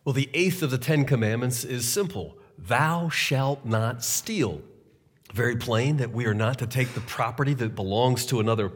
Well, the eighth of the Ten Commandments is simple. Thou shalt not steal. Very plain that we are not to take the property that belongs to another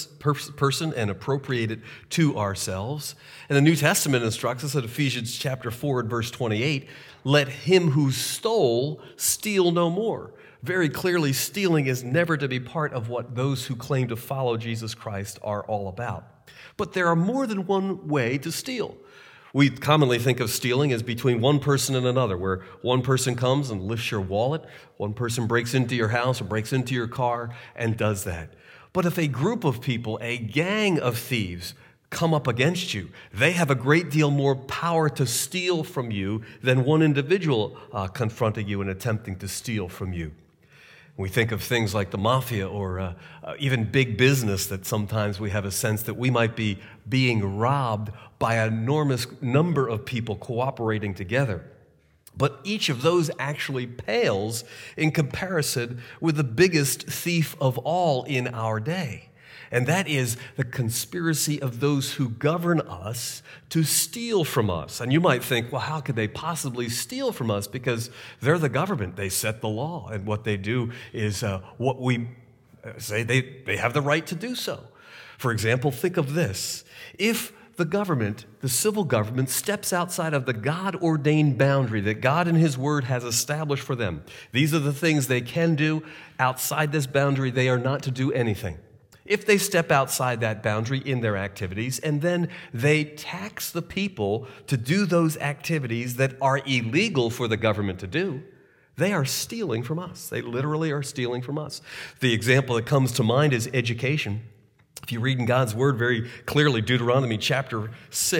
person and appropriate it to ourselves. And the New Testament instructs us in Ephesians chapter 4 and verse 28, let him who stole steal no more. Very clearly, stealing is never to be part of what those who claim to follow Jesus Christ are all about. But there are more than one way to steal. We commonly think of stealing as between one person and another, where one person comes and lifts your wallet, one person breaks into your house or breaks into your car and does that. But if a group of people, a gang of thieves, come up against you, they have a great deal more power to steal from you than one individual confronting you and attempting to steal from you. We think of things like the mafia or even big business that sometimes we have a sense that we might be being robbed by an enormous number of people cooperating together. But each of those actually pales in comparison with the biggest thief of all in our day. And that is the conspiracy of those who govern us to steal from us. And you might think, well, how could they possibly steal from us? Because they're the government. They set the law. And what they do is what we say they have the right to do so. For example, think of this. If the government, the civil government, steps outside of the God-ordained boundary that God in His Word has established for them, these are the things they can do. Outside this boundary, they are not to do anything. If they step outside that boundary in their activities and then they tax the people to do those activities that are illegal for the government to do, they are stealing from us. They literally are stealing from us. The example that comes to mind is education. If you read in God's Word very clearly, Deuteronomy chapter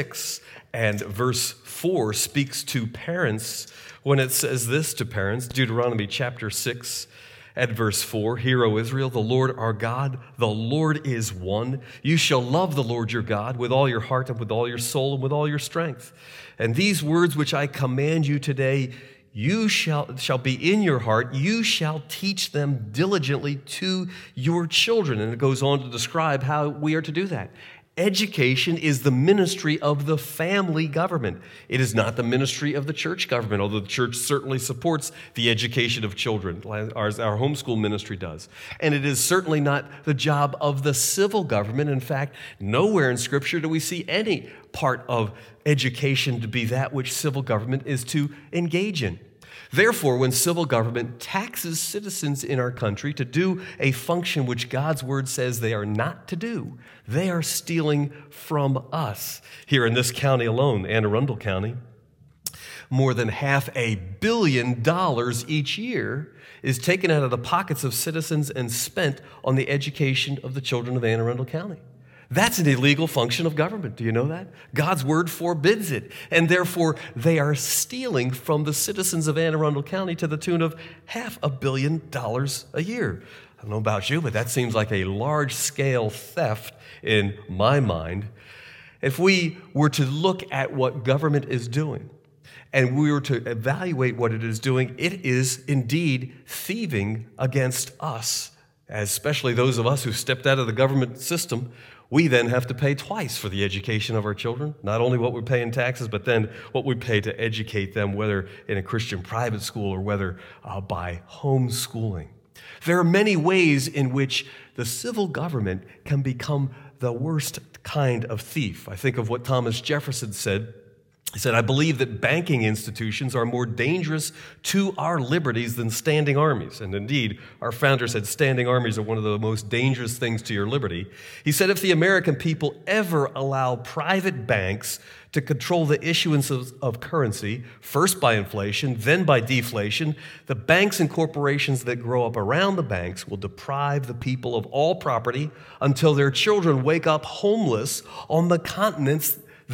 6 and verse 4 speaks to parents when it says this to parents, Deuteronomy chapter 6 at verse 4, Hear, O Israel, the Lord our God, the Lord is one. You shall love the Lord your God with all your heart and with all your soul and with all your strength. And these words which I command you today, you shall be in your heart. You shall teach them diligently to your children. And it goes on to describe how we are to do that. Education is the ministry of the family government. It is not the ministry of the church government, although the church certainly supports the education of children, as our homeschool ministry does. And it is certainly not the job of the civil government. In fact, nowhere in Scripture do we see any part of education to be that which civil government is to engage in. Therefore, when civil government taxes citizens in our country to do a function which God's Word says they are not to do, they are stealing from us. Here in this county alone, Anne Arundel County, more than $500 million each year is taken out of the pockets of citizens and spent on the education of the children of Anne Arundel County. That's an illegal function of government. Do you know that? God's Word forbids it. And therefore, they are stealing from the citizens of Anne Arundel County to the tune of $500 million a year. I don't know about you, but that seems like a large-scale theft in my mind. If we were to look at what government is doing, and we were to evaluate what it is doing, it is indeed thieving against us, especially those of us who stepped out of the government system. We then have to pay twice for the education of our children, not only what we pay in taxes, but then what we pay to educate them, whether in a Christian private school or whether by homeschooling. There are many ways in which the civil government can become the worst kind of thief. I think of what Thomas Jefferson said. He said, I believe that banking institutions are more dangerous to our liberties than standing armies. And indeed, our founder said standing armies are one of the most dangerous things to your liberty. He said, if the American people ever allow private banks to control the issuance of currency, first by inflation, then by deflation, the banks and corporations that grow up around the banks will deprive the people of all property until their children wake up homeless on the continent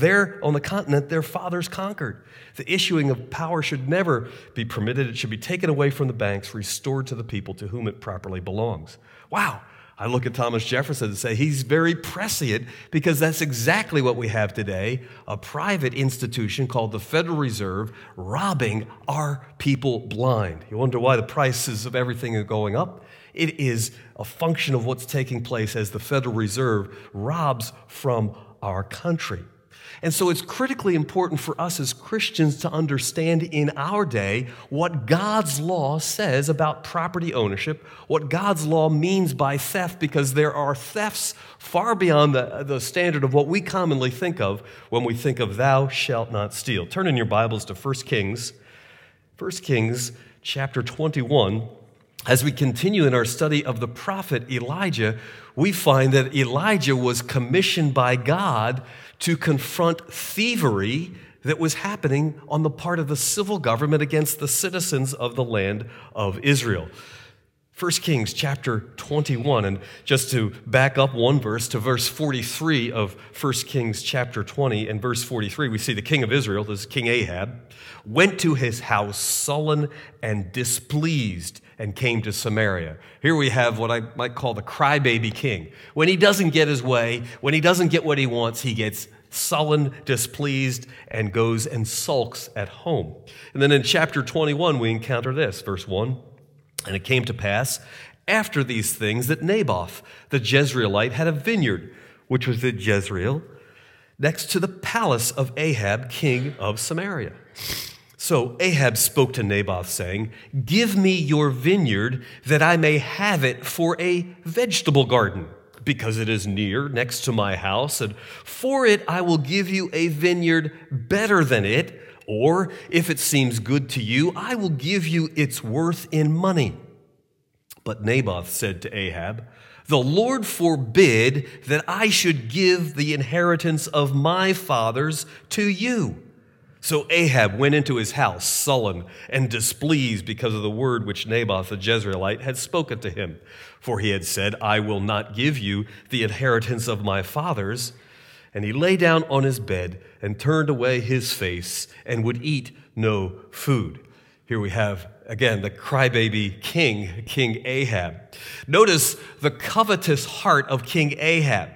their fathers conquered. The issuing of power should never be permitted. It should be taken away from the banks, restored to the people to whom it properly belongs. Wow. I look at Thomas Jefferson and say he's very prescient because that's exactly what we have today, a private institution called the Federal Reserve robbing our people blind. You wonder why the prices of everything are going up? It is a function of what's taking place as the Federal Reserve robs from our country. And so it's critically important for us as Christians to understand in our day what God's law says about property ownership, what God's law means by theft, because there are thefts far beyond the standard of what we commonly think of when we think of thou shalt not steal. Turn in your Bibles to 1 Kings chapter 21. As we continue in our study of the prophet Elijah, we find that Elijah was commissioned by God to confront thievery that was happening on the part of the civil government against the citizens of the land of Israel. 1 Kings chapter 21, and just to back up one verse to verse 43 of 1 Kings chapter 20 and verse 43, we see the king of Israel, this is King Ahab, went to his house sullen and displeased and came to Samaria. Here we have what I might call the crybaby king. When he doesn't get his way, when he doesn't get what he wants, he gets sullen, displeased, and goes and sulks at home. And then in chapter 21, we encounter this, verse 1. And it came to pass after these things that Naboth, the Jezreelite, had a vineyard, which was at Jezreel, next to the palace of Ahab, king of Samaria. So Ahab spoke to Naboth, saying, "Give me your vineyard, that I may have it for a vegetable garden, because it is near, next to my house, and for it I will give you a vineyard better than it, or if it seems good to you, I will give you its worth in money." But Naboth said to Ahab, "The Lord forbid that I should give the inheritance of my fathers to you." So Ahab went into his house sullen and displeased because of the word which Naboth the Jezreelite had spoken to him. For he had said, "I will not give you the inheritance of my fathers." And he lay down on his bed and turned away his face and would eat no food. Here we have, again, the crybaby king, King Ahab. Notice the covetous heart of King Ahab.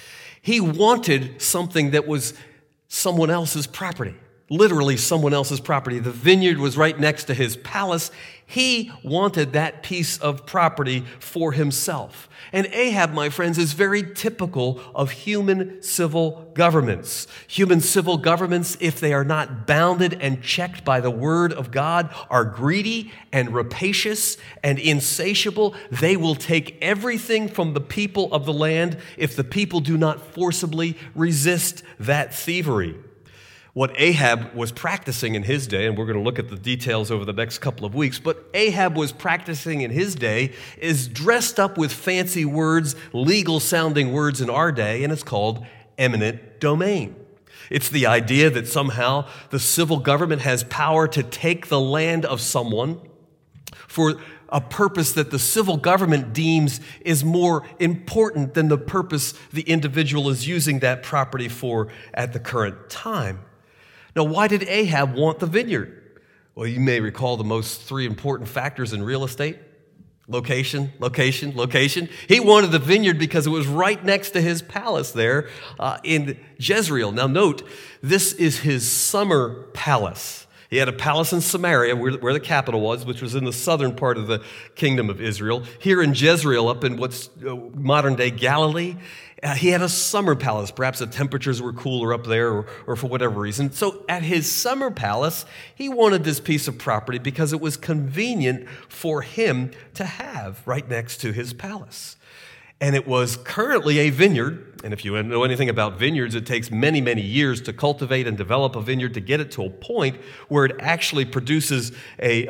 He wanted something that was someone else's property. Literally someone else's property. The vineyard was right next to his palace. He wanted that piece of property for himself. And Ahab, my friends, is very typical of human civil governments. Human civil governments, if they are not bounded and checked by the word of God, are greedy and rapacious and insatiable. They will take everything from the people of the land if the people do not forcibly resist that thievery. What Ahab was practicing in his day, and we're going to look at the details over the next couple of weeks, but Ahab was practicing in his day is dressed up with fancy words, legal-sounding words in our day, and it's called eminent domain. It's the idea that somehow the civil government has power to take the land of someone for a purpose that the civil government deems is more important than the purpose the individual is using that property for at the current time. Now, why did Ahab want the vineyard? Well, you may recall the most three important factors in real estate. Location, location, location. He wanted the vineyard because it was right next to his palace there in Jezreel. Now, note, this is his summer palace. He had a palace in Samaria, where the capital was, which was in the southern part of the kingdom of Israel. Here in Jezreel, up in what's modern-day Galilee, he had a summer palace. Perhaps the temperatures were cooler up there or for whatever reason. So at his summer palace, he wanted this piece of property because it was convenient for him to have right next to his palace. And it was currently a vineyard. And if you know anything about vineyards, it takes many, many years to cultivate and develop a vineyard to get it to a point where it actually produces a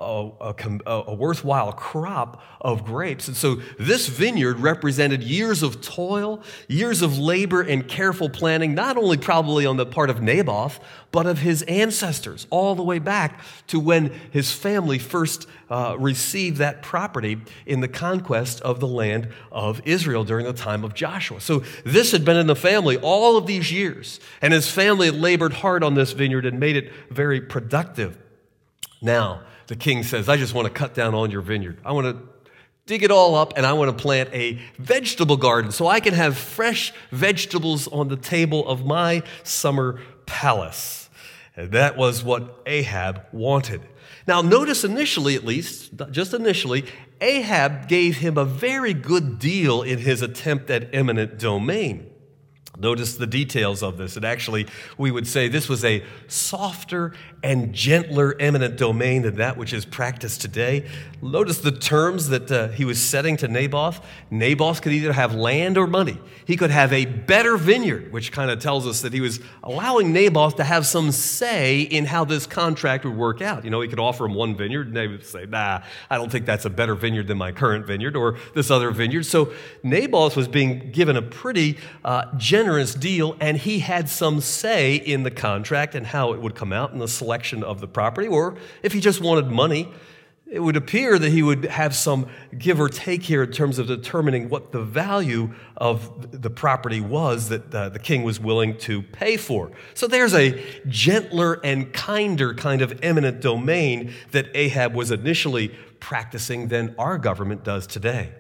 worthwhile crop of grapes. And so this vineyard represented years of toil, years of labor and careful planning, not only probably on the part of Naboth, but of his ancestors, all the way back to when his family first received that property in the conquest of the land of Israel during the time of Joshua. So this had been in the family all of these years, and his family had labored hard on this vineyard and made it very productive. Now, the king says, "I just want to cut down on your vineyard. I want to dig it all up, and I want to plant a vegetable garden so I can have fresh vegetables on the table of my summer palace." And that was what Ahab wanted. Now, notice initially, at least, just initially, Ahab gave him a very good deal in his attempt at eminent domain. Notice the details of this. And actually, we would say this was a softer and gentler eminent domain than that which is practiced today. Notice the terms that he was setting to Naboth. Naboth could either have land or money. He could have a better vineyard, which kind of tells us that he was allowing Naboth to have some say in how this contract would work out. He could offer him one vineyard, and they would say, nah, I don't think that's a better vineyard than my current vineyard or this other vineyard. So Naboth was being given a pretty generous deal, and he had some say in the contract and how it would come out in the selection of the property. Or if he just wanted money, it would appear that he would have some give or take here in terms of determining what the value of the property was that the king was willing to pay for. So there's a gentler and kinder kind of eminent domain that Ahab was initially practicing than our government does today.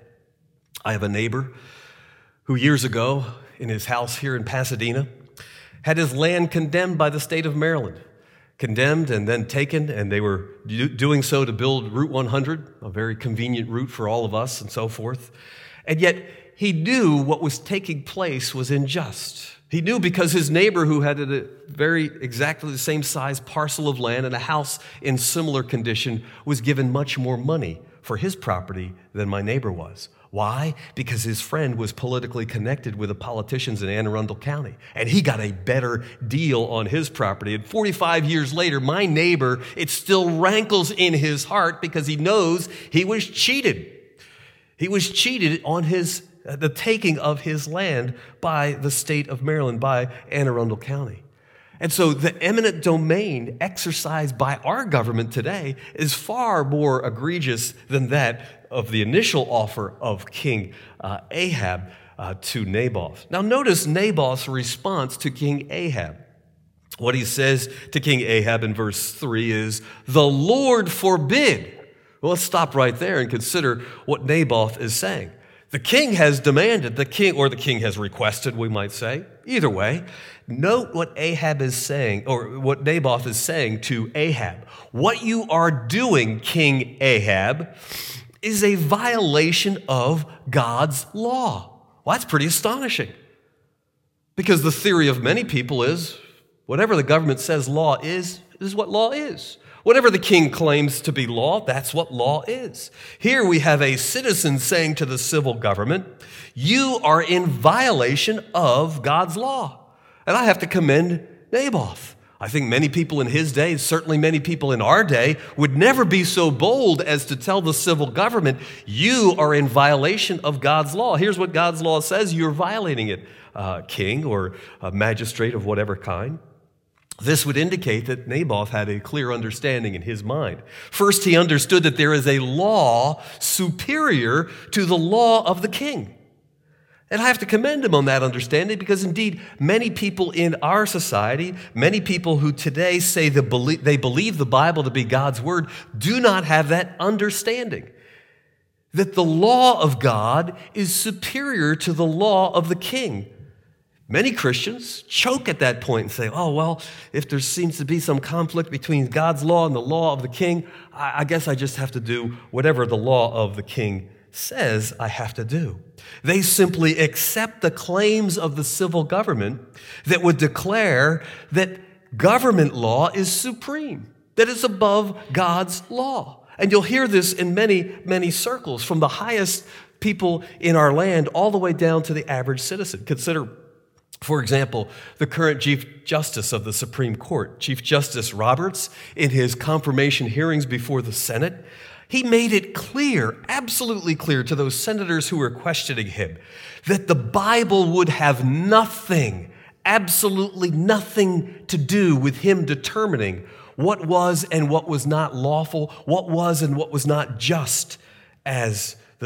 I have a neighbor who years ago in his house here in Pasadena had his land condemned by the state of Maryland. Condemned and then taken, and they were doing so to build Route 100, a very convenient route for all of us and so forth. And yet he knew what was taking place was unjust. He knew because his neighbor, who had a very exactly the same size parcel of land and a house in similar condition, was given much more money for his property than my neighbor was. Why? Because his friend was politically connected with the politicians in Anne Arundel County, and he got a better deal on his property. And 45 years later, my neighbor, it still rankles in his heart because he knows he was cheated. He was cheated on the taking of his land by the state of Maryland, by Anne Arundel County. And so the eminent domain exercised by our government today is far more egregious than that of the initial offer of King Ahab to Naboth. Now notice Naboth's response to King Ahab. What he says to King Ahab in verse 3 is, "The Lord forbid." Well, let's stop right there and consider what Naboth is saying. The king has demanded, the king has requested, we might say. Either way, note what Ahab is saying, or what Naboth is saying to Ahab. What you are doing, King Ahab, is a violation of God's law. Well, that's pretty astonishing. Because the theory of many people is, whatever the government says law is what law is. Whatever the king claims to be law, that's what law is. Here we have a citizen saying to the civil government, you are in violation of God's law. And I have to commend Naboth. I think many people in his day, certainly many people in our day, would never be so bold as to tell the civil government, you are in violation of God's law. Here's what God's law says, you're violating it, king or a magistrate of whatever kind. This would indicate that Naboth had a clear understanding in his mind. First, he understood that there is a law superior to the law of the king. And I have to commend him on that understanding because indeed, many people in our society, many people who today say they believe the Bible to be God's word, do not have that understanding. That the law of God is superior to the law of the king. Many Christians choke at that point and say, oh, well, if there seems to be some conflict between God's law and the law of the king, I guess I just have to do whatever the law of the king says I have to do. They simply accept the claims of the civil government that would declare that government law is supreme, that it's above God's law. And you'll hear this in many, many circles, from the highest people in our land all the way down to the average citizen. Consider, for example, the current Chief Justice of the Supreme Court, Chief Justice Roberts, in his confirmation hearings before the Senate, he made it clear, absolutely clear to those senators who were questioning him, that the Bible would have nothing, absolutely nothing to do with him determining what was and what was not lawful, what was and what was not just as the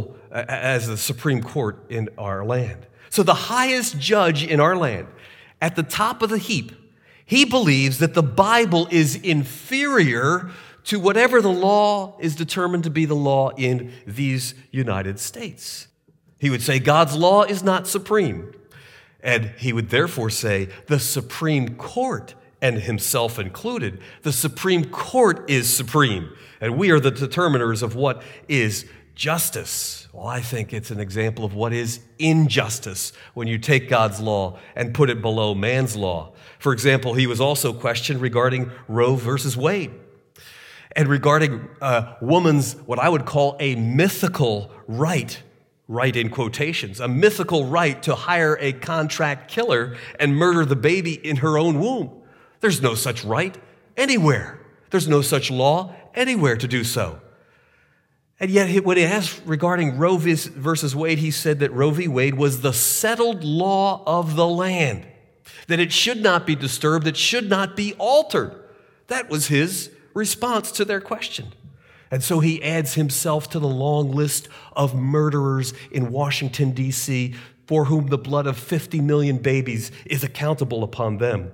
Supreme Court in our land. So the highest judge in our land, at the top of the heap, he believes that the Bible is inferior to whatever the law is determined to be the law in these United States. He would say God's law is not supreme. And he would therefore say the Supreme Court, and himself included, the Supreme Court is supreme. And we are the determiners of what is Justice. Well, I think it's an example of what is injustice when you take God's law and put it below man's law. For example, he was also questioned regarding Roe versus Wade and regarding a woman's, what I would call a mythical right in quotations, a mythical right to hire a contract killer and murder the baby in her own womb. There's no such right anywhere. There's no such law anywhere to do so. And yet, when he asked regarding Roe versus Wade, he said that Roe v. Wade was the settled law of the land, that it should not be disturbed, it should not be altered. That was his response to their question. And so he adds himself to the long list of murderers in Washington, D.C., for whom the blood of 50 million babies is accountable upon them.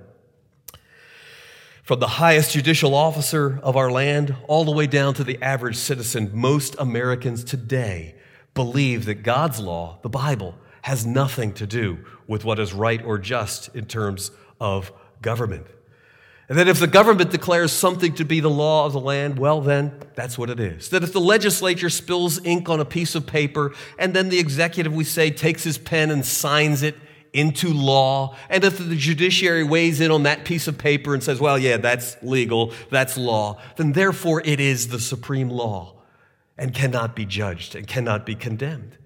From the highest judicial officer of our land all the way down to the average citizen, most Americans today believe that God's law, the Bible, has nothing to do with what is right or just in terms of government. And that if the government declares something to be the law of the land, well, then that's what it is. That if the legislature spills ink on a piece of paper and then the executive, we say, takes his pen and signs it into law, and if the judiciary weighs in on that piece of paper and says, well, yeah, that's legal, that's law, then therefore it is the supreme law and cannot be judged and cannot be condemned.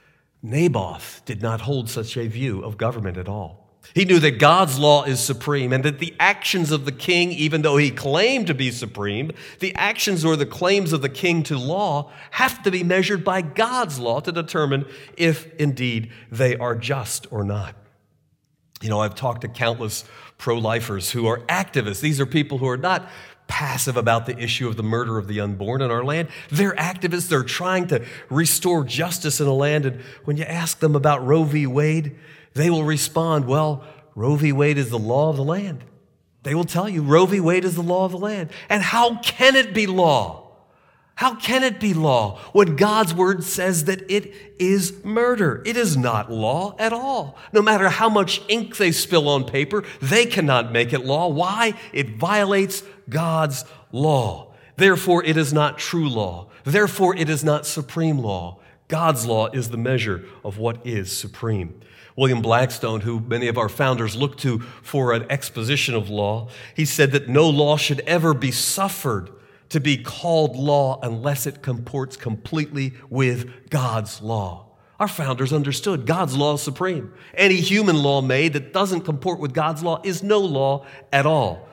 Naboth did not hold such a view of government at all. He knew that God's law is supreme and that the actions of the king, even though he claimed to be supreme, the actions or the claims of the king to law have to be measured by God's law to determine if indeed they are just or not. You know, I've talked to countless pro-lifers who are activists. These are people who are not passive about the issue of the murder of the unborn in our land. They're activists. They're trying to restore justice in the land. And when you ask them about Roe v. Wade, they will respond, well, Roe v. Wade is the law of the land. They will tell you Roe v. Wade is the law of the land. And how can it be law? How can it be law when God's word says that it is murder? It is not law at all. No matter how much ink they spill on paper, they cannot make it law. Why? It violates God's law. Therefore, it is not true law. Therefore, it is not supreme law. God's law is the measure of what is supreme. William Blackstone, who many of our founders look to for an exposition of law, he said that no law should ever be suffered to be called law unless it comports completely with God's law. Our founders understood God's law is supreme. Any human law made that doesn't comport with God's law is no law at all.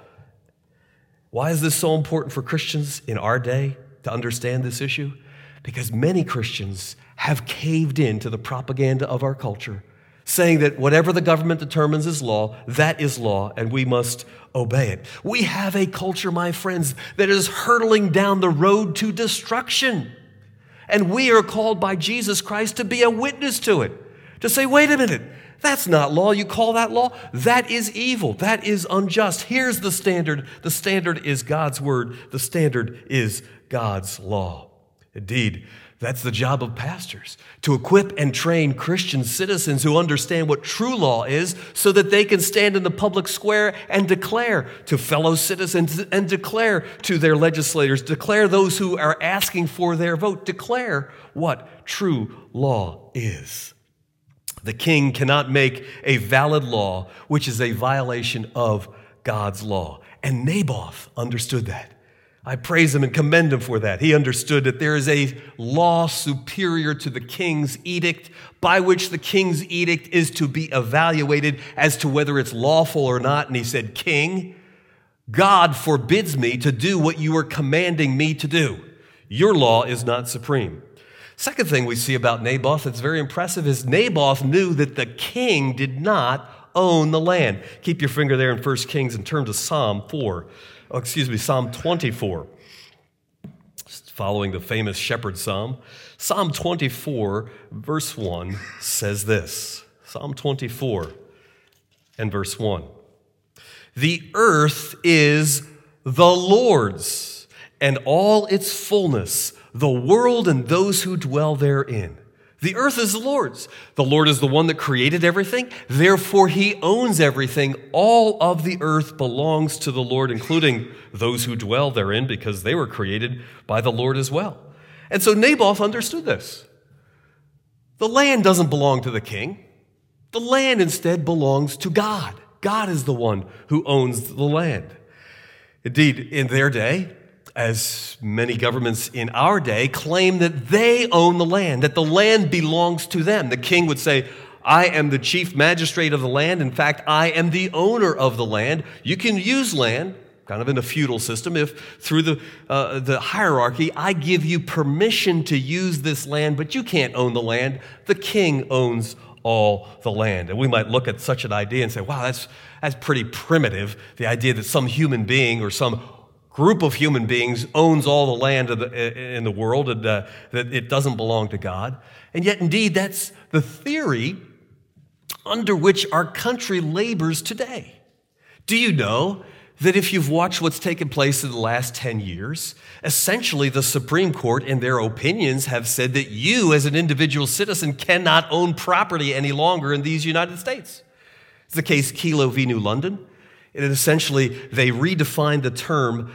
Why is this so important for Christians in our day to understand this issue? Because many Christians have caved into the propaganda of our culture, saying that whatever the government determines is law, that is law, and we must obey it. We have a culture, my friends, that is hurtling down the road to destruction. And we are called by Jesus Christ to be a witness to it, to say, wait a minute, that's not law. You call that law? That is evil. That is unjust. Here's the standard. The standard is God's word. The standard is God's law. Indeed, that's the job of pastors, to equip and train Christian citizens who understand what true law is so that they can stand in the public square and declare to fellow citizens and declare to their legislators, declare those who are asking for their vote, declare what true law is. The king cannot make a valid law which is a violation of God's law. And Naboth understood that. I praise him and commend him for that. He understood that there is a law superior to the king's edict, by which the king's edict is to be evaluated as to whether it's lawful or not. And he said, King, God forbids me to do what you are commanding me to do. Your law is not supreme. Second thing we see about Naboth that's very impressive is Naboth knew that the king did not own the land. Keep your finger there in 1 Kings and turn to Psalm 24, following the famous shepherd psalm. Psalm 24, verse 1 says this. Psalm 24 and verse 1. The earth is the Lord's, and all its fullness, the world and those who dwell therein. The earth is the Lord's. The Lord is the one that created everything. Therefore, he owns everything. All of the earth belongs to the Lord, including those who dwell therein, because they were created by the Lord as well. And so Naboth understood this. The land doesn't belong to the king. The land instead belongs to God. God is the one who owns the land. Indeed, in their day, as many governments in our day claim that they own the land, that the land belongs to them. The king would say, I am the chief magistrate of the land. In fact, I am the owner of the land. You can use land, kind of in a feudal system, if through the hierarchy, I give you permission to use this land, but you can't own the land. The king owns all the land. And we might look at such an idea and say, wow, that's pretty primitive, the idea that some human being or some group of human beings owns all the land in the world and that it doesn't belong to God. And yet, indeed, that's the theory under which our country labors today. Do you know that if you've watched what's taken place in the last 10 years, essentially the Supreme Court, in their opinions, have said that you, as an individual citizen, cannot own property any longer in these United States. It's the case Kelo v. New London. And essentially, they redefined the term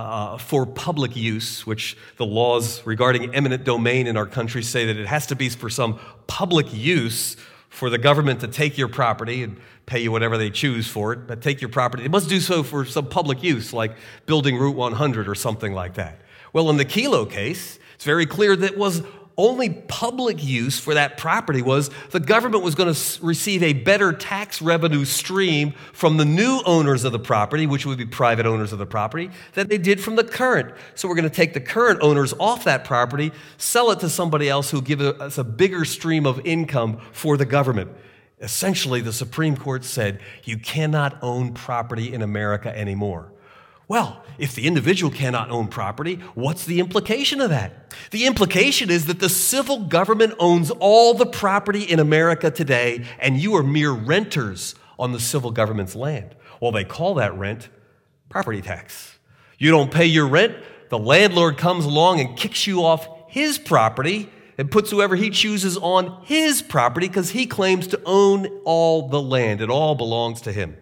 for public use, which the laws regarding eminent domain in our country say that it has to be for some public use for the government to take your property and pay you whatever they choose for it, but take your property. It must do so for some public use, like building Route 100 or something like that. Well, in the Kelo case, it's very clear that it was only public use for that property was the government was going to receive a better tax revenue stream from the new owners of the property, which would be private owners of the property, than they did from the current. So we're going to take the current owners off that property, sell it to somebody else who will give us a bigger stream of income for the government. Essentially, the Supreme Court said you cannot own property in America anymore. Well, if the individual cannot own property, what's the implication of that? The implication is that the civil government owns all the property in America today, and you are mere renters on the civil government's land. Well, they call that rent property tax. You don't pay your rent, the landlord comes along and kicks you off his property and puts whoever he chooses on his property because he claims to own all the land. It all belongs to him.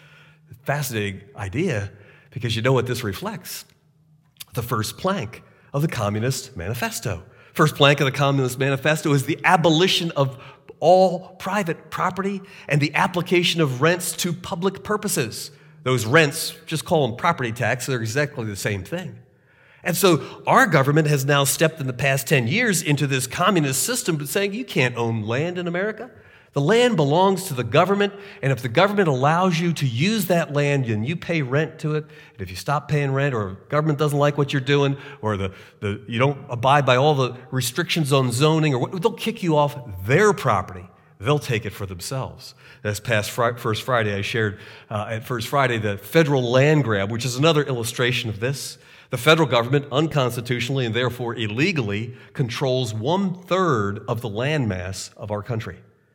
Fascinating idea. Because you know what this reflects? The first plank of the Communist Manifesto. First plank of the Communist Manifesto is the abolition of all private property and the application of rents to public purposes. Those rents, just call them property tax, they're exactly the same thing. And so our government has now stepped in the past 10 years into this communist system saying you can't own land in America. The land belongs to the government, and if the government allows you to use that land and you pay rent to it, and if you stop paying rent or government doesn't like what you're doing or you don't abide by all the restrictions on zoning, or they'll kick you off their property. They'll take it for themselves. This past First Friday, I shared at First Friday the federal land grab, which is another illustration of this. The federal government, unconstitutionally and therefore illegally, controls 1/3 of the landmass of our country.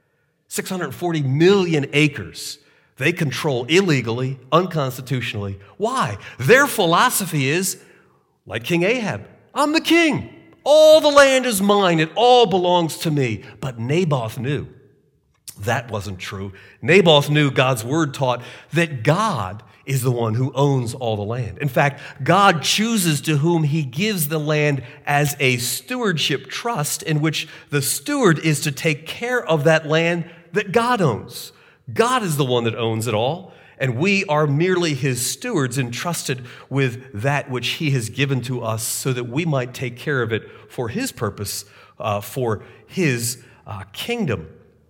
640 million acres they control illegally, unconstitutionally. Why? Their philosophy is, like King Ahab, I'm the king. All the land is mine. It all belongs to me. But Naboth knew that wasn't true. Naboth knew God's word taught that God is the one who owns all the land. In fact, God chooses to whom he gives the land as a stewardship trust in which the steward is to take care of that land that God owns. God is the one that owns it all, and we are merely his stewards entrusted with that which he has given to us so that we might take care of it for his purpose, for his kingdom.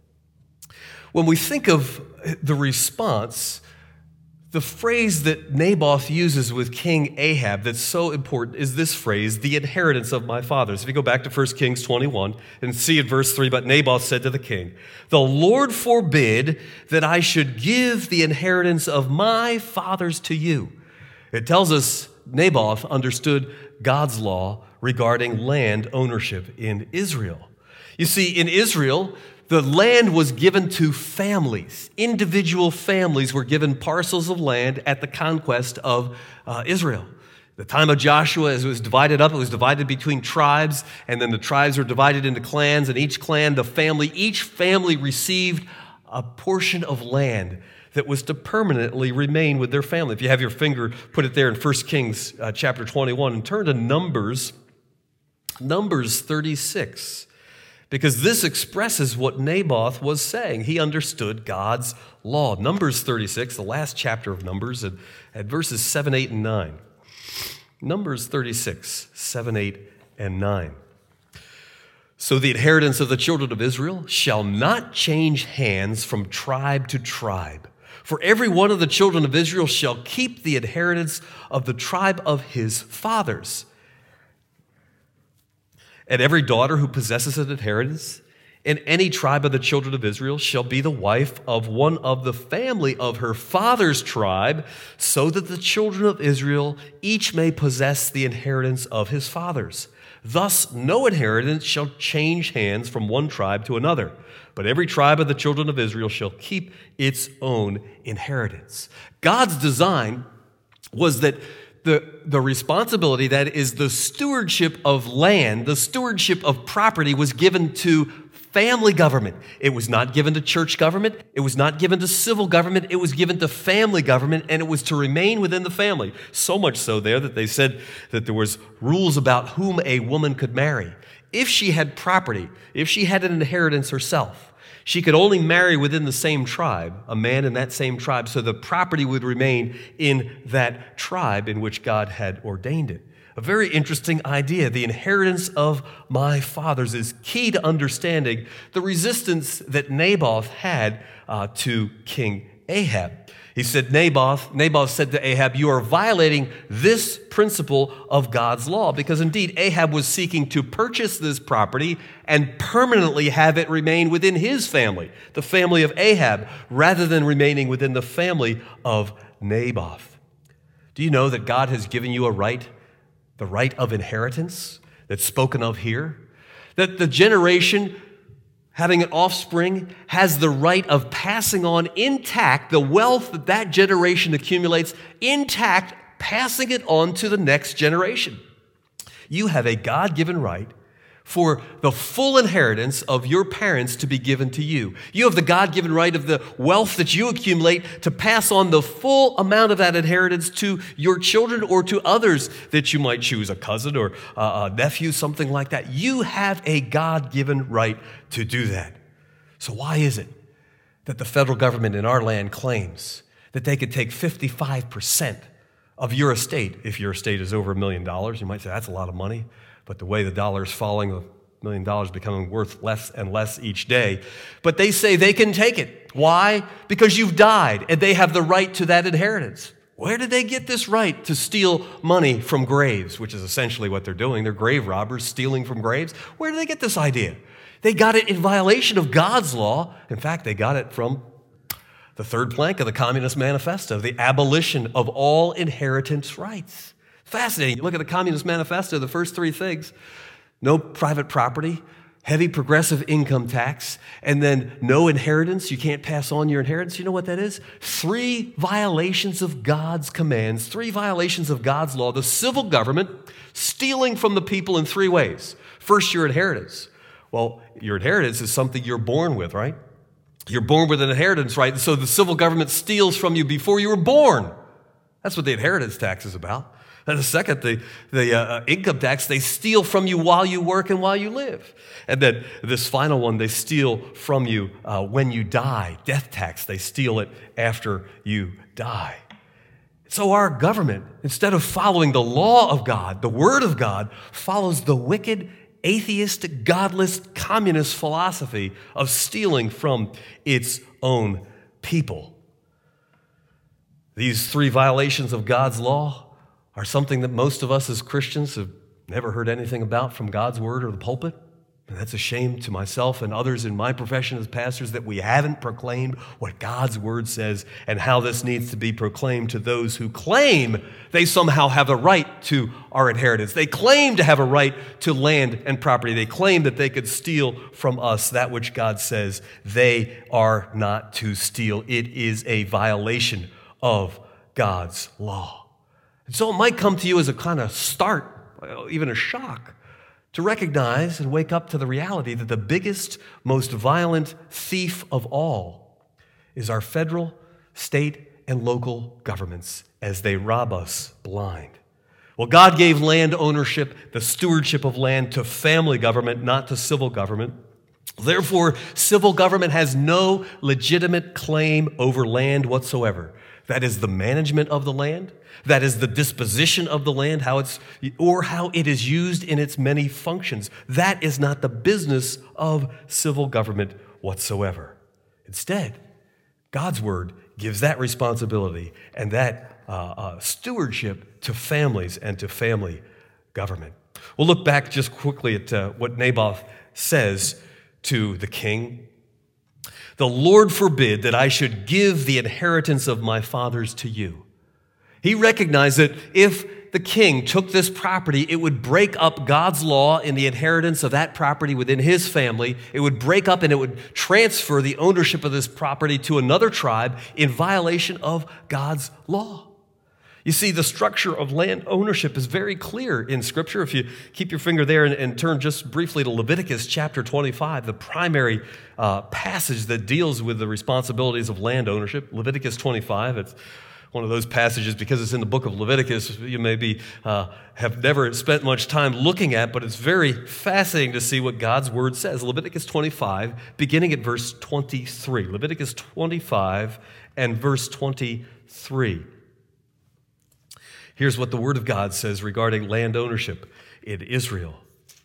When we think of the response, the phrase that Naboth uses with King Ahab that's so important is this phrase, the inheritance of my fathers. If you go back to 1 Kings 21 and see in verse 3, but Naboth said to the king, the Lord forbid that I should give the inheritance of my fathers to you. It tells us Naboth understood God's law regarding land ownership in Israel. You see, in Israel, the land was given to families. Individual families were given parcels of land at the conquest of Israel. The time of Joshua, as it was divided up, it was divided between tribes, and then the tribes were divided into clans, and each family received a portion of land that was to permanently remain with their family. If you have your finger, put it there in 1 Kings chapter 21, and turn to Numbers Numbers 36, because this expresses what Naboth was saying. He understood God's law. Numbers 36, the last chapter of Numbers, at verses 7, 8, and 9. Numbers 36, 7, 8, and 9. So the inheritance of the children of Israel shall not change hands from tribe to tribe. For every one of the children of Israel shall keep the inheritance of the tribe of his fathers. And every daughter who possesses an inheritance in any tribe of the children of Israel shall be the wife of one of the family of her father's tribe, so that the children of Israel each may possess the inheritance of his fathers. Thus, no inheritance shall change hands from one tribe to another, but every tribe of the children of Israel shall keep its own inheritance. God's design was that the responsibility, that is the stewardship of land, the stewardship of property, was given to family government. It was not given to church government. It was not given to civil government. It was given to family government, and it was to remain within the family. So much so there that they said that there was rules about whom a woman could marry. If she had property, if she had an inheritance herself, she could only marry within the same tribe, a man in that same tribe, so the property would remain in that tribe in which God had ordained it. A very interesting idea. The inheritance of my fathers is key to understanding the resistance that Naboth had to King Ahab. He said, Naboth said to Ahab, you are violating this principle of God's law, because indeed Ahab was seeking to purchase this property and permanently have it remain within his family, the family of Ahab, rather than remaining within the family of Naboth. Do you know that God has given you a right, the right of inheritance that's spoken of here? That the generation having an offspring has the right of passing on intact the wealth that that generation accumulates, intact, passing it on to the next generation. You have a God-given right for the full inheritance of your parents to be given to you. You have the God-given right of the wealth that you accumulate to pass on the full amount of that inheritance to your children or to others that you might choose, a cousin or a nephew, something like that. You have a God-given right to do that. So why is it that the federal government in our land claims that they could take 55% of your estate? If your estate is over $1 million, you might say that's a lot of money. But the way the dollar is falling, $1 million becoming worth less and less each day. But they say they can take it. Why? Because you've died, and they have the right to that inheritance. Where did they get this right to steal money from graves, which is essentially what they're doing? They're grave robbers stealing from graves. Where did they get this idea? They got it in violation of God's law. In fact, they got it from the third plank of the Communist Manifesto, the abolition of all inheritance rights. Fascinating. You look at the Communist Manifesto, the first three things: no private property, heavy progressive income tax, and then no inheritance. You can't pass on your inheritance. You know what that is? 3 violations of God's commands, 3 violations of God's law. The civil government stealing from the people in 3 ways. First, your inheritance. Well, your inheritance is something you're born with, right? You're born with an inheritance, right? And so the civil government steals from you before you were born. That's what the inheritance tax is about. And the second, the income tax, they steal from you while you work and while you live. And then this final one, they steal from you when you die. Death tax, they steal it after you die. So our government, instead of following the law of God, the word of God, follows the wicked, atheistic, godless, communist philosophy of stealing from its own people. These 3 violations of God's law are something that most of us as Christians have never heard anything about from God's word or the pulpit. And that's a shame to myself and others in my profession as pastors that we haven't proclaimed what God's word says and how this needs to be proclaimed to those who claim they somehow have a right to our inheritance. They claim to have a right to land and property. They claim that they could steal from us that which God says they are not to steal. It is a violation of God's law. And so it might come to you as a kind of start, even a shock, to recognize and wake up to the reality that the biggest, most violent thief of all is our federal, state, and local governments as they rob us blind. Well, God gave land ownership, the stewardship of land, to family government, not to civil government. Therefore, civil government has no legitimate claim over land whatsoever. That is the management of the land, that is the disposition of the land, how it is used in its many functions. That is not the business of civil government whatsoever. Instead, God's word gives that responsibility and that stewardship to families and to family government. We'll look back just quickly at what Naboth says to the king. The Lord forbid that I should give the inheritance of my fathers to you. He recognized that if the king took this property, it would break up God's law in the inheritance of that property within his family. It would break up and it would transfer the ownership of this property to another tribe in violation of God's law. You see, the structure of land ownership is very clear in Scripture. If you keep your finger there and turn just briefly to Leviticus chapter 25, the primary passage that deals with the responsibilities of land ownership, Leviticus 25, it's one of those passages, because it's in the book of Leviticus, you maybe have never spent much time looking at, but it's very fascinating to see what God's word says. Leviticus 25, beginning at verse 23. Leviticus 25 and verse 23. Here's what the Word of God says regarding land ownership in Israel.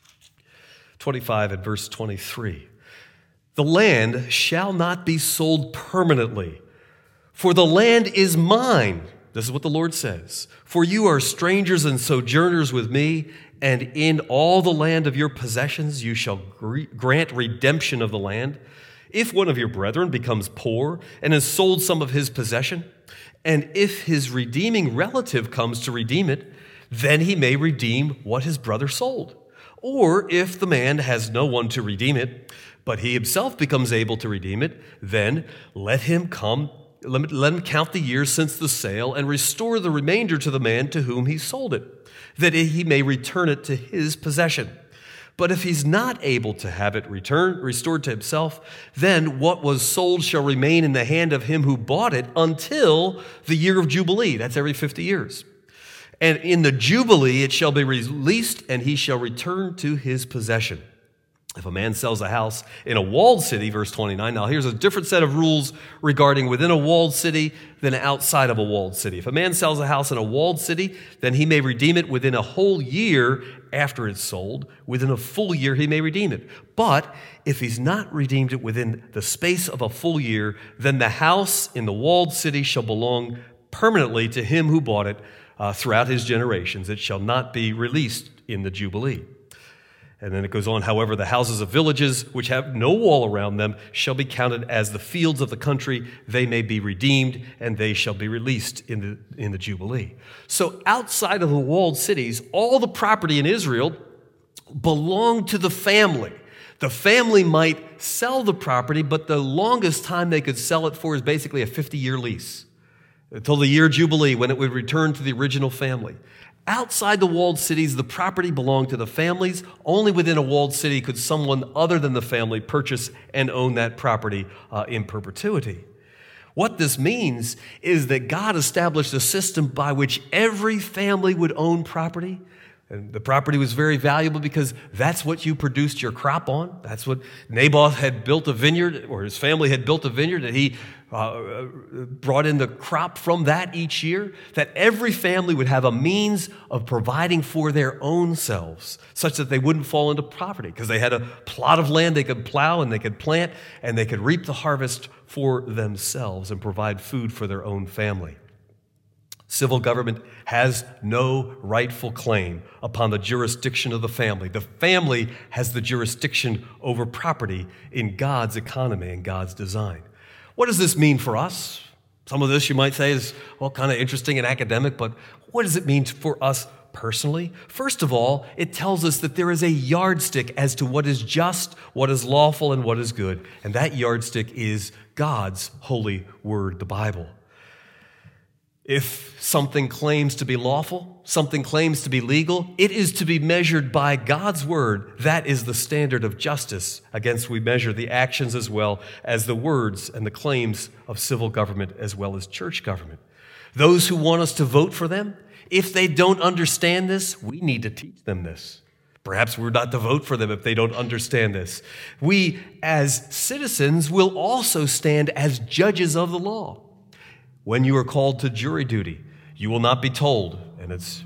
25 and verse 23. The land shall not be sold permanently, for the land is mine. This is what the Lord says. For you are strangers and sojourners with me, and in all the land of your possessions you shall grant redemption of the land. If one of your brethren becomes poor and has sold some of his possession, and if his redeeming relative comes to redeem it, then he may redeem what his brother sold. Or if the man has no one to redeem it, but he himself becomes able to redeem it, then let him count the years since the sale and restore the remainder to the man to whom he sold it, that he may return it to his possession. But if he's not able to have it restored to himself, then what was sold shall remain in the hand of him who bought it until the year of Jubilee. That's every 50 years. And in the Jubilee it shall be released, and he shall return to his possession. If a man sells a house in a walled city, verse 29, now here's a different set of rules regarding within a walled city than outside of a walled city. If a man sells a house in a walled city, then he may redeem it within a whole year after it's sold. Within a full year, he may redeem it. But if he's not redeemed it within the space of a full year, then the house in the walled city shall belong permanently to him who bought it throughout his generations. It shall not be released in the Jubilee. And then it goes on, however, the houses of villages which have no wall around them shall be counted as the fields of the country. They may be redeemed, and they shall be released in the Jubilee. So outside of the walled cities, all the property in Israel belonged to the family. The family might sell the property, but the longest time they could sell it for is basically a 50-year lease, until the year Jubilee, when it would return to the original family. Outside the walled cities, the property belonged to the families. Only within a walled city could someone other than the family purchase and own that property in perpetuity. What this means is that God established a system by which every family would own property. And the property was very valuable because that's what you produced your crop on. That's what Naboth had built a vineyard, or his family had built a vineyard, and he brought in the crop from that each year, that every family would have a means of providing for their own selves, such that they wouldn't fall into poverty, because they had a plot of land they could plow and they could plant, and they could reap the harvest for themselves and provide food for their own family. Civil government has no rightful claim upon the jurisdiction of the family. The family has the jurisdiction over property in God's economy and God's design. What does this mean for us? Some of this you might say is, well, kind of interesting and academic, but what does it mean for us personally? First of all, it tells us that there is a yardstick as to what is just, what is lawful, and what is good. And that yardstick is God's holy word, the Bible. If something claims to be lawful, something claims to be legal, it is to be measured by God's word. That is the standard of justice against we measure the actions as well as the words and the claims of civil government as well as church government. Those who want us to vote for them, If they don't understand this, we need to teach them this. Perhaps we're not to vote for them if they don't understand this. We, as citizens, will also stand as judges of the law. When you are called to jury duty, you will not be told, and it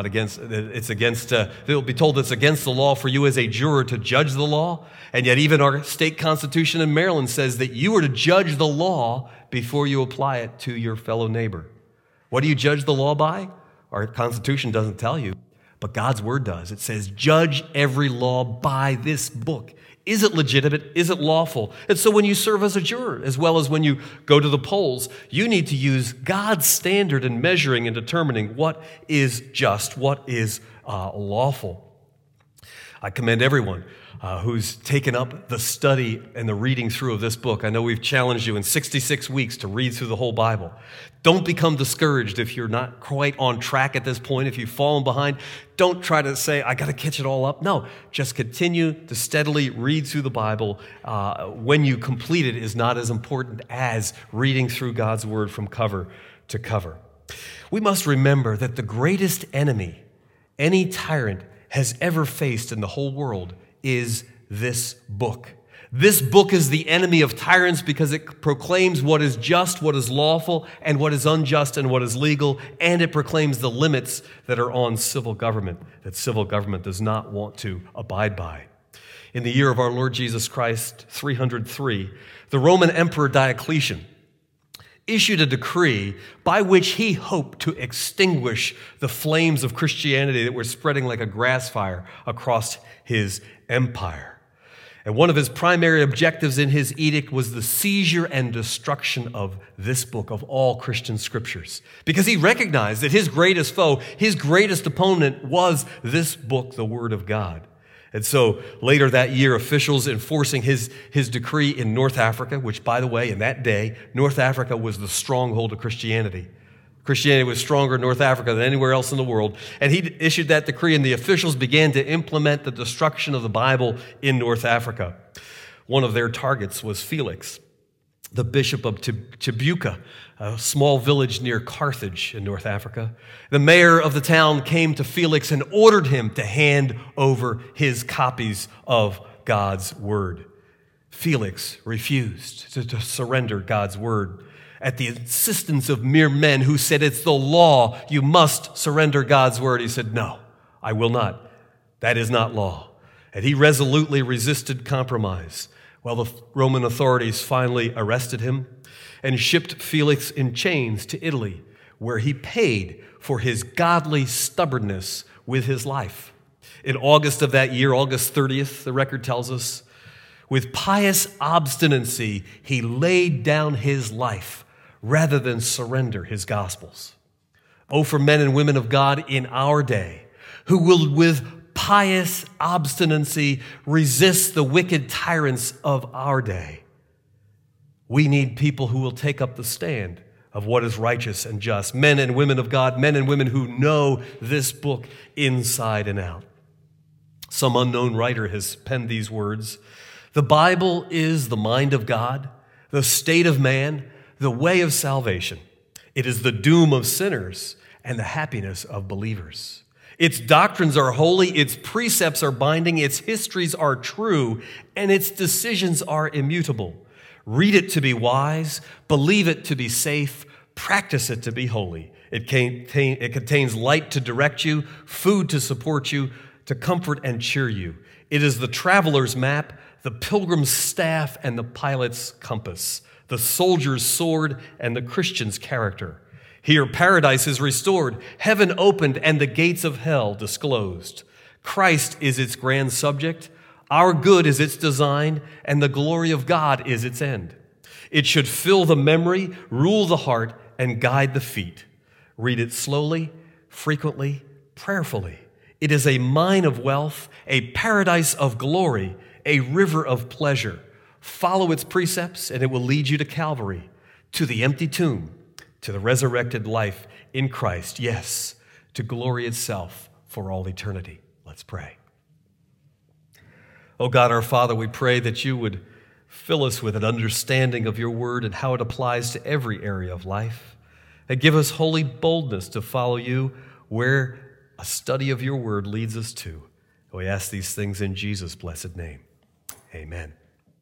will be told it's against the law for you as a juror to judge the law. And yet even our state constitution in Maryland says that you are to judge the law before you apply it to your fellow neighbor. What do you judge the law by? Our constitution doesn't tell you, but God's word does. It says, judge every law by this book. Is it legitimate? Is it lawful? And so when you serve as a juror, as well as when you go to the polls, you need to use God's standard in measuring and determining what is just, what is lawful. I commend everyone who's taken up the study and the reading through of this book. I know we've challenged you in 66 weeks to read through the whole Bible. Don't become discouraged if you're not quite on track at this point, if you've fallen behind. Don't try to say, I got to catch it all up. No, just continue to steadily read through the Bible. When you complete it is not as important as reading through God's word from cover to cover. We must remember that the greatest enemy any tyrant has ever faced in the whole world is this book. This book is the enemy of tyrants because it proclaims what is just, what is lawful, and what is unjust and what is legal, and it proclaims the limits that are on civil government, that civil government does not want to abide by. In the year of our Lord Jesus Christ, 303, the Roman Emperor Diocletian issued a decree by which he hoped to extinguish the flames of Christianity that were spreading like a grass fire across his empire. And one of his primary objectives in his edict was the seizure and destruction of this book, of all Christian scriptures, because he recognized that his greatest foe, his greatest opponent was this book, the Word of God. And so later that year, officials enforcing his decree in North Africa, which, by the way, in that day, North Africa was the stronghold of Christianity. Christianity was stronger in North Africa than anywhere else in the world. And he issued that decree, and the officials began to implement the destruction of the Bible in North Africa. One of their targets was Felix, the bishop of Tibuca, a small village near Carthage in North Africa. The mayor of the town came to Felix and ordered him to hand over his copies of God's word. Felix refused to surrender God's word. At the insistence of mere men who said, it's the law, you must surrender God's word, he said, no, I will not. That is not law. And he resolutely resisted compromise. Well, the Roman authorities finally arrested him and shipped Felix in chains to Italy, where he paid for his godly stubbornness with his life. In August of that year, August 30th, the record tells us, with pious obstinacy, he laid down his life rather than surrender his gospels. Oh, for men and women of God in our day who will with pious obstinacy resist the wicked tyrants of our day. We need people who will take up the stand of what is righteous and just. Men and women of God, men and women who know this book inside and out. Some unknown writer has penned these words. The Bible is the mind of God, the state of man, the way of salvation. It is the doom of sinners and the happiness of believers. Its doctrines are holy, its precepts are binding, its histories are true, and its decisions are immutable. Read it to be wise, believe it to be safe, practice it to be holy. It contains light to direct you, food to support you, to comfort and cheer you. It is the traveler's map, the pilgrim's staff, and the pilot's compass, the soldier's sword, and the Christian's character. Here paradise is restored, heaven opened, and the gates of hell disclosed. Christ is its grand subject, our good is its design, and the glory of God is its end. It should fill the memory, rule the heart, and guide the feet. Read it slowly, frequently, prayerfully. It is a mine of wealth, a paradise of glory, a river of pleasure. Follow its precepts, and it will lead you to Calvary, to the empty tomb, to the resurrected life in Christ, yes, to glory itself for all eternity. Let's pray. Oh God, our Father, we pray that you would fill us with an understanding of your word and how it applies to every area of life, and give us holy boldness to follow you where a study of your word leads us to. We ask these things in Jesus' blessed name. Amen.